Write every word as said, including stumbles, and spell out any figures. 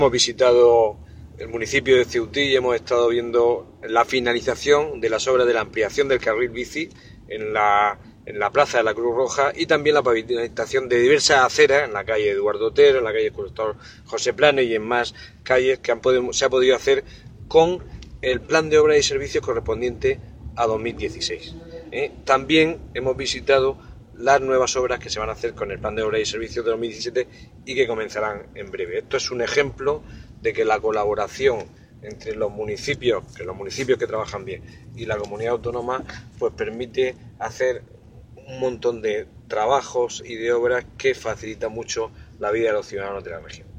Hemos visitado el municipio de Ceutí y hemos estado viendo la finalización de las obras de la ampliación del carril bici en la, en la plaza de la Cruz Roja y también la pavimentación de diversas aceras en la calle Eduardo Otero, en la calle Escultor José Planes y en más calles que han podido, se ha podido hacer con el plan de obras y servicios correspondiente a dos mil dieciséis. ¿eh? También hemos visitado las nuevas obras que se van a hacer con el plan de obras y servicios de dos mil diecisiete y que comenzarán en breve. Esto es un ejemplo de que la colaboración entre los municipios, que los municipios que trabajan bien, y la comunidad autónoma, pues permite hacer un montón de trabajos y de obras que facilitan mucho la vida de los ciudadanos de la región.